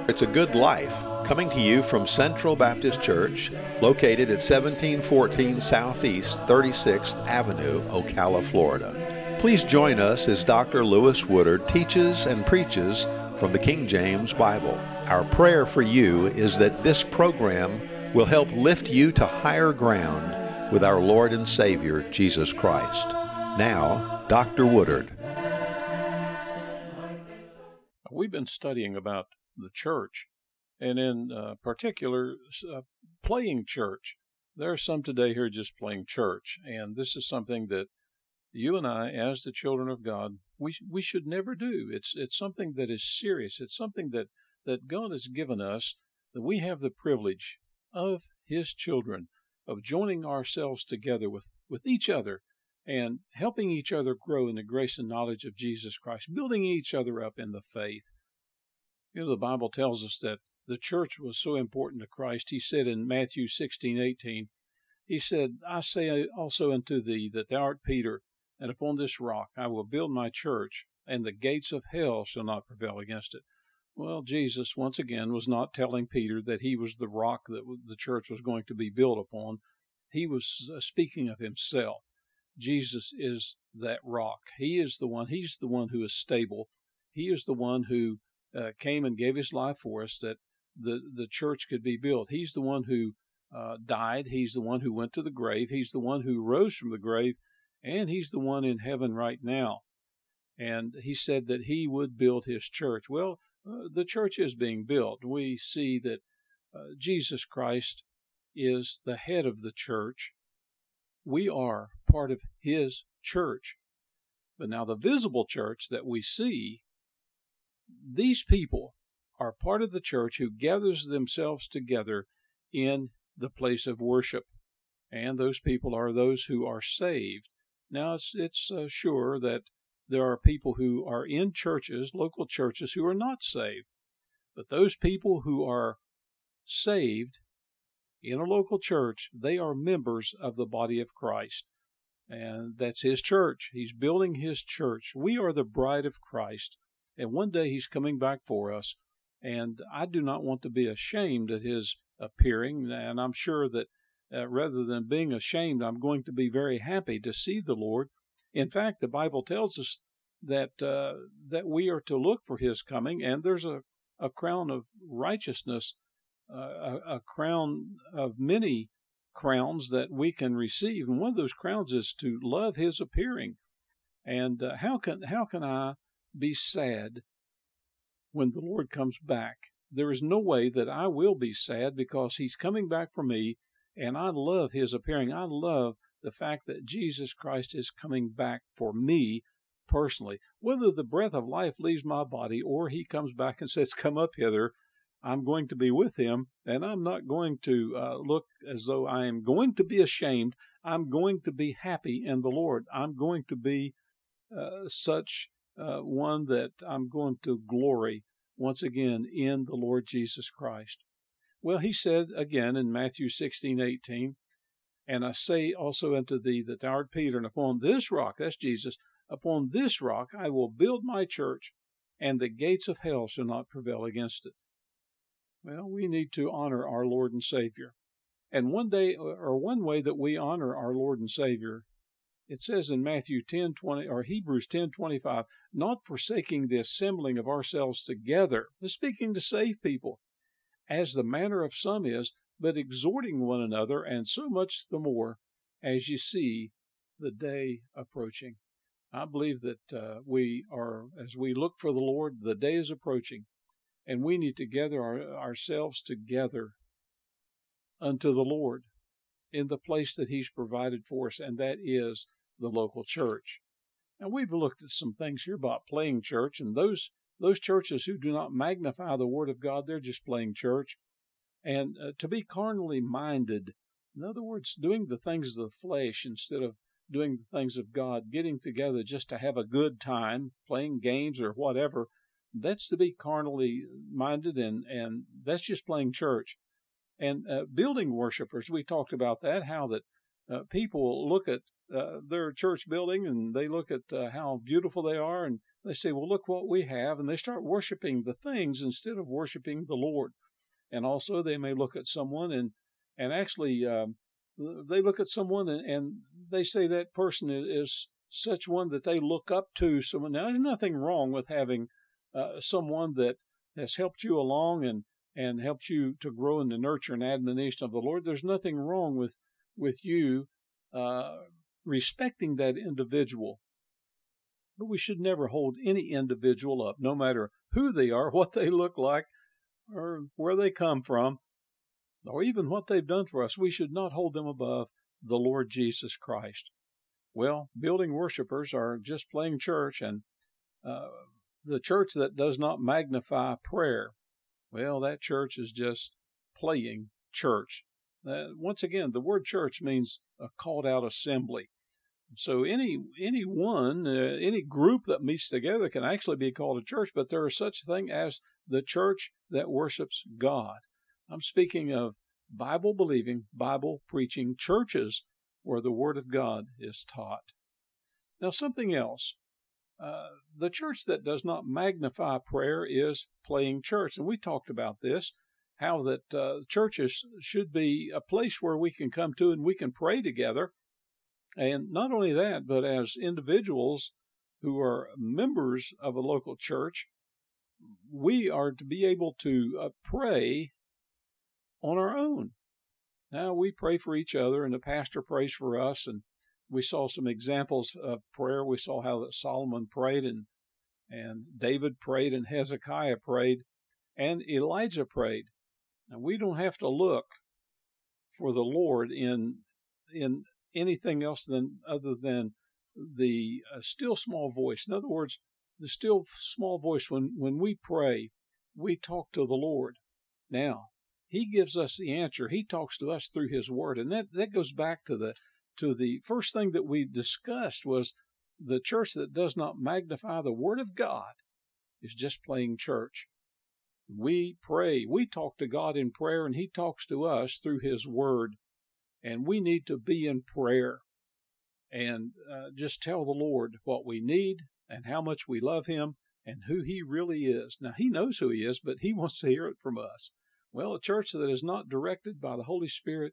It's a Good Life, coming to you from Central Baptist Church, located at 1714 Southeast 36th Avenue, Ocala, Florida. Please join us as Dr. Lewis Woodard teaches and preaches from the King James Bible. Our prayer for you is that this program will help lift you to higher ground with our Lord and Savior, Jesus Christ. Now, Dr. Woodard. We've been studying about the church, and in particular, playing church. There are some today who are just playing church, and this is something that you and I, as the children of God, we should never do. It's something that is serious. It's something that God has given us, that we have the privilege of His children, of joining ourselves together with each other and helping each other grow in the grace and knowledge of Jesus Christ, building each other up in the faith. You know, the Bible tells us that the church was so important to Christ. He said in Matthew 16:18, He said, I say also unto thee that thou art Peter, and upon this rock I will build my church, and the gates of hell shall not prevail against it. Well, Jesus, once again, was not telling Peter that he was the rock that the church was going to be built upon. He was speaking of himself. Jesus is that rock. He is the one. He's the one who is stable. He is the one who came and gave his life for us that the church could be built. He's the one who died. He's the one who went to the grave. He's the one who rose from the grave, and he's the one in heaven right now. And he said that he would build his church. Well, the church is being built. We see that Jesus Christ is the head of the church. We are part of his church. But now the visible church that we see, these people are part of the church who gathers themselves together in the place of worship. And those people are those who are saved. Now, it's sure that there are people who are in churches, local churches, who are not saved. But those people who are saved in a local church, they are members of the body of Christ. And that's his church. He's building his church. We are the bride of Christ. And one day he's coming back for us. And I do not want to be ashamed at his appearing. And I'm sure that rather than being ashamed, I'm going to be very happy to see the Lord. In fact, the Bible tells us that we are to look for his coming, and there's a crown of righteousness, a crown of many crowns that we can receive, and one of those crowns is to love his appearing. And how can I be sad when the Lord comes back? There is no way that I will be sad, because he's coming back for me, and I love his appearing. I love the fact that Jesus Christ is coming back for me personally. Whether the breath of life leaves my body or he comes back and says, come up hither, I'm going to be with him, and I'm not going to look as though I am going to be ashamed. I'm going to be happy in the Lord. I'm going to be such one that I'm going to glory once again in the Lord Jesus Christ. Well, he said again in Matthew 16:18, and I say also unto thee that thou art Peter, and upon this rock, that's Jesus, upon this rock I will build my church, and the gates of hell shall not prevail against it. Well, we need to honor our Lord and Savior. And one way that we honor our Lord and Savior, it says in Matthew 10:20 or Hebrews 10:25, not forsaking the assembling of ourselves together, speaking to save people, as the manner of some is, but exhorting one another, and so much the more as you see the day approaching. I believe that as we look for the Lord, the day is approaching, and we need to gather ourselves together unto the Lord in the place that he's provided for us, and that is the local church. Now, we've looked at some things here about playing church, and those churches who do not magnify the Word of God, they're just playing church. And to be carnally minded, in other words, doing the things of the flesh instead of doing the things of God, getting together just to have a good time, playing games or whatever, that's to be carnally minded, and that's just playing church. And building worshipers, we talked about that, how that people look at their church building and they look at how beautiful they are, and they say, well, look what we have, and they start worshiping the things instead of worshiping the Lord. And also they may look at someone and actually they look at someone and they say that person is such one that they look up to someone. Now, there's nothing wrong with having someone that has helped you along and helped you to grow in the nurture and admonition of the Lord. There's nothing wrong with you respecting that individual. But we should never hold any individual up, no matter who they are, what they look like, or where they come from, or even what they've done for us. We should not hold them above the Lord Jesus Christ. Well, building worshipers are just playing church, and the church that does not magnify prayer, well, that church is just playing church. Once again, the word church means a called out assembly. So any group that meets together can actually be called a church, but there is such a thing as the church that worships God. I'm speaking of Bible-believing, Bible-preaching churches where the Word of God is taught. Now, something else. The church that does not magnify prayer is playing church. And we talked about this, how that churches should be a place where we can come to and we can pray together. And not only that, but as individuals who are members of a local church, we are to be able to pray on our own. Now, we pray for each other, and the pastor prays for us, and we saw some examples of prayer. We saw how that Solomon prayed, and David prayed, and Hezekiah prayed, and Elijah prayed. Now, we don't have to look for the Lord in anything else other than the still small voice. In other words, the still small voice, when we pray, we talk to the Lord. Now, He gives us the answer. He talks to us through His Word. And that goes back to the first thing that we discussed was the church that does not magnify the Word of God is just playing church. We pray. We talk to God in prayer, and He talks to us through His Word. And we need to be in prayer and just tell the Lord what we need and how much we love Him and who He really is. Now, He knows who He is, but He wants to hear it from us. Well, a church that is not directed by the Holy Spirit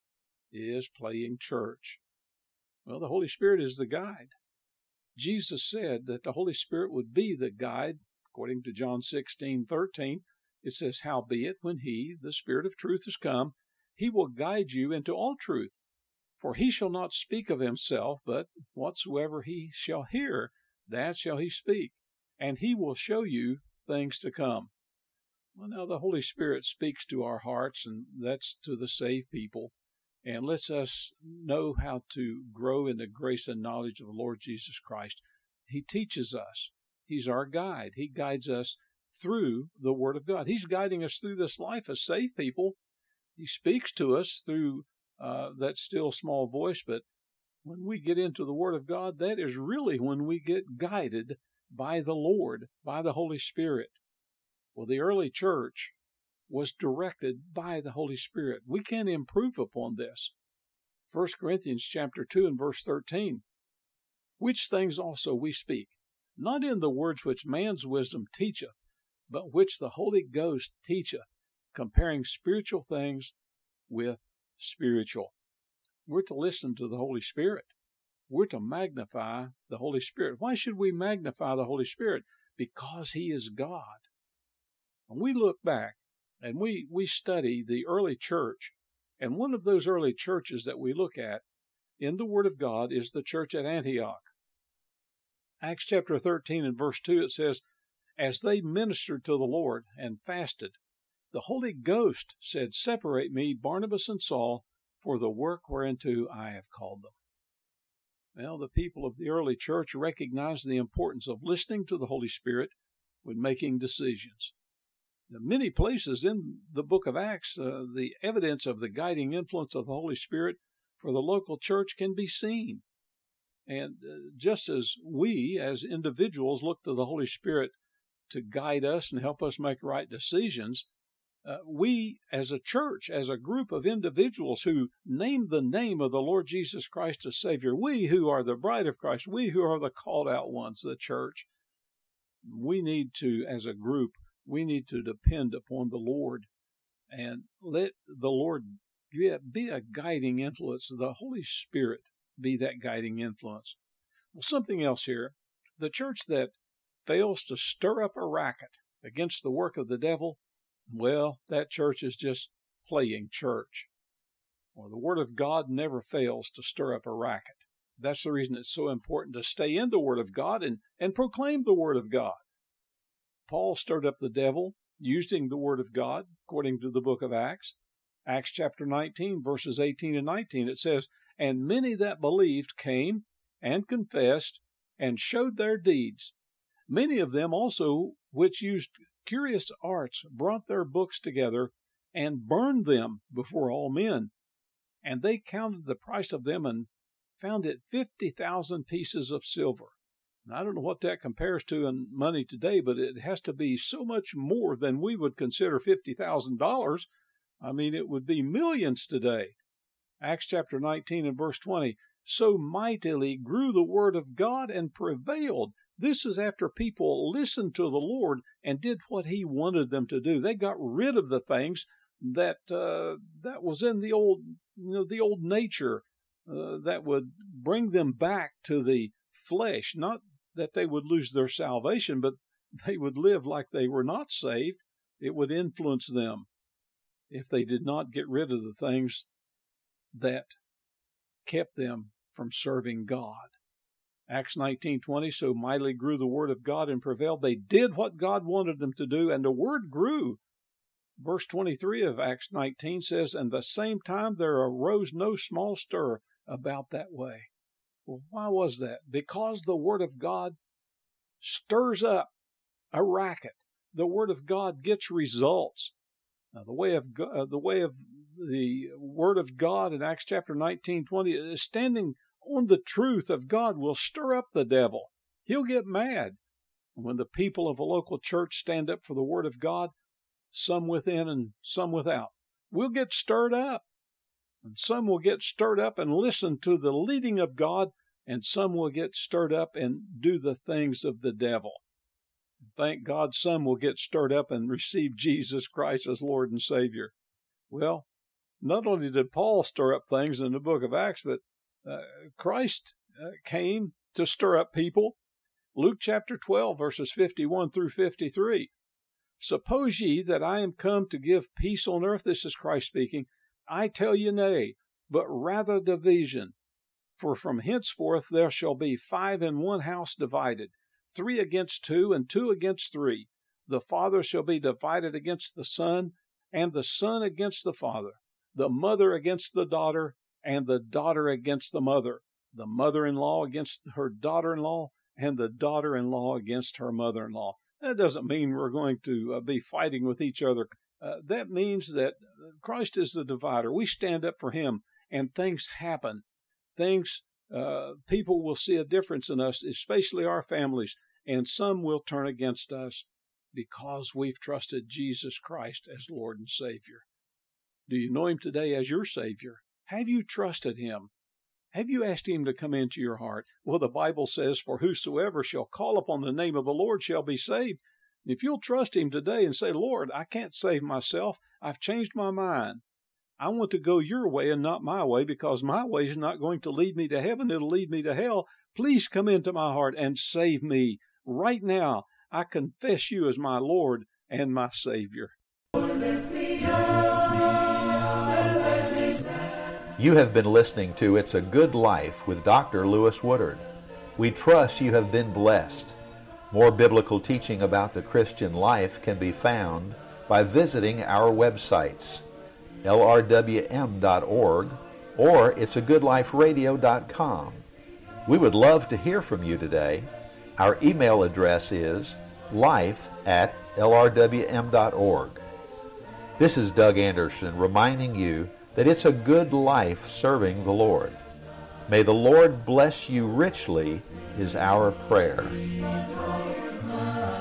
is playing church. Well, the Holy Spirit is the guide. Jesus said that the Holy Spirit would be the guide. According to John 16:13, it says, "Howbeit, when He, the Spirit of truth, is come, He will guide you into all truth. For He shall not speak of Himself, but whatsoever He shall hear, that shall He speak. And He will show you things to come." Well, now the Holy Spirit speaks to our hearts, and that's to the saved people, and lets us know how to grow in the grace and knowledge of the Lord Jesus Christ. He teaches us. He's our guide. He guides us through the Word of God. He's guiding us through this life as saved people. He speaks to us through that still small voice, but when we get into the Word of God, that is really when we get guided by the Lord, by the Holy Spirit. Well, the early church was directed by the Holy Spirit. We can improve upon this. 1 Corinthians chapter 2 and verse 13, "Which things also we speak, not in the words which man's wisdom teacheth, but which the Holy Ghost teacheth, comparing spiritual things with spiritual." We're to listen to the Holy Spirit. We're to magnify the Holy Spirit. Why should we magnify the Holy Spirit? Because He is God. And we look back and we study the early church, and one of those early churches that we look at in the Word of God is the church at Antioch. Acts chapter 13 and verse 2, it says, "As they ministered to the Lord and fasted, the Holy Ghost said, Separate me, Barnabas and Saul, for the work whereunto I have called them." Well, the people of the early church recognized the importance of listening to the Holy Spirit when making decisions. In many places in the book of Acts, the evidence of the guiding influence of the Holy Spirit for the local church can be seen. And just as we, as individuals, look to the Holy Spirit to guide us and help us make right decisions, we as a church, as a group of individuals who name the name of the Lord Jesus Christ as Savior, we who are the bride of Christ, we who are the called out ones, the church, we need to, as a group, we need to depend upon the Lord and let the Lord be a guiding influence. The Holy Spirit be that guiding influence. Well, something else here. The church that fails to stir up a racket against the work of the devil, well, that church is just playing church. Well, the Word of God never fails to stir up a racket. That's the reason it's so important to stay in the Word of God and proclaim the Word of God. Paul stirred up the devil using the Word of God, according to the book of Acts. Acts chapter 19, verses 18 and 19, it says, "And many that believed came and confessed and showed their deeds. Many of them also which used curious arts brought their books together and burned them before all men. And they counted the price of them and found it 50,000 pieces of silver." Now, I don't know what that compares to in money today, but it has to be so much more than we would consider $50,000. I mean, it would be millions today. Acts chapter 19 and verse 20, "So mightily grew the word of God and prevailed." This is after people listened to the Lord and did what He wanted them to do. They got rid of the things that was in the old nature that would bring them back to the flesh. Not that they would lose their salvation, but they would live like they were not saved. It would influence them if they did not get rid of the things that kept them from serving God. Acts 19:20, "So mightily grew the word of God and prevailed." They did what God wanted them to do, and the word grew. Verse 23 of Acts 19 says, "And the same time there arose no small stir about that way." Well, why was that? Because the Word of God stirs up a racket. The Word of God gets results. Now, the way of the Word of God in Acts chapter 19:20 is standing on the truth of God will stir up the devil. He'll get mad. When the people of a local church stand up for the Word of God, some within and some without, we'll get stirred up. And some will get stirred up and listen to the leading of God, and some will get stirred up and do the things of the devil. Thank God some will get stirred up and receive Jesus Christ as Lord and Savior. Well, not only did Paul stir up things in the book of Acts, but Christ came to stir up people. Luke chapter 12, verses 51 through 53. "Suppose ye that I am come to give peace on earth," this is Christ speaking, "I tell you nay, but rather division. For from henceforth there shall be 5 in one house divided, 3 against 2, and 2 against 3. The father shall be divided against the son, and the son against the father, the mother against the daughter, and the daughter against the mother-in-law against her daughter-in-law, and the daughter-in-law against her mother-in-law." That doesn't mean we're going to be fighting with each other. That means that Christ is the divider. We stand up for Him, and things happen. People will see a difference in us, especially our families, and some will turn against us because we've trusted Jesus Christ as Lord and Savior. Do you know Him today as your Savior? Have you trusted Him? Have you asked Him to come into your heart? Well, the Bible says, "For whosoever shall call upon the name of the Lord shall be saved." If you'll trust Him today and say, "Lord, I can't save myself. I've changed my mind. I want to go your way and not my way, because my way is not going to lead me to heaven. It'll lead me to hell. Please come into my heart and save me. Right now, I confess you as my Lord and my Savior." You have been listening to It's a Good Life with Dr. Lewis Woodard. We trust you have been blessed. More biblical teaching about the Christian life can be found by visiting our websites, lrwm.org or it'sagoodliferadio.com. We would love to hear from you today. Our email address is life@lrwm.org. This is Doug Anderson reminding you that it's a good life serving the Lord. May the Lord bless you richly is our prayer.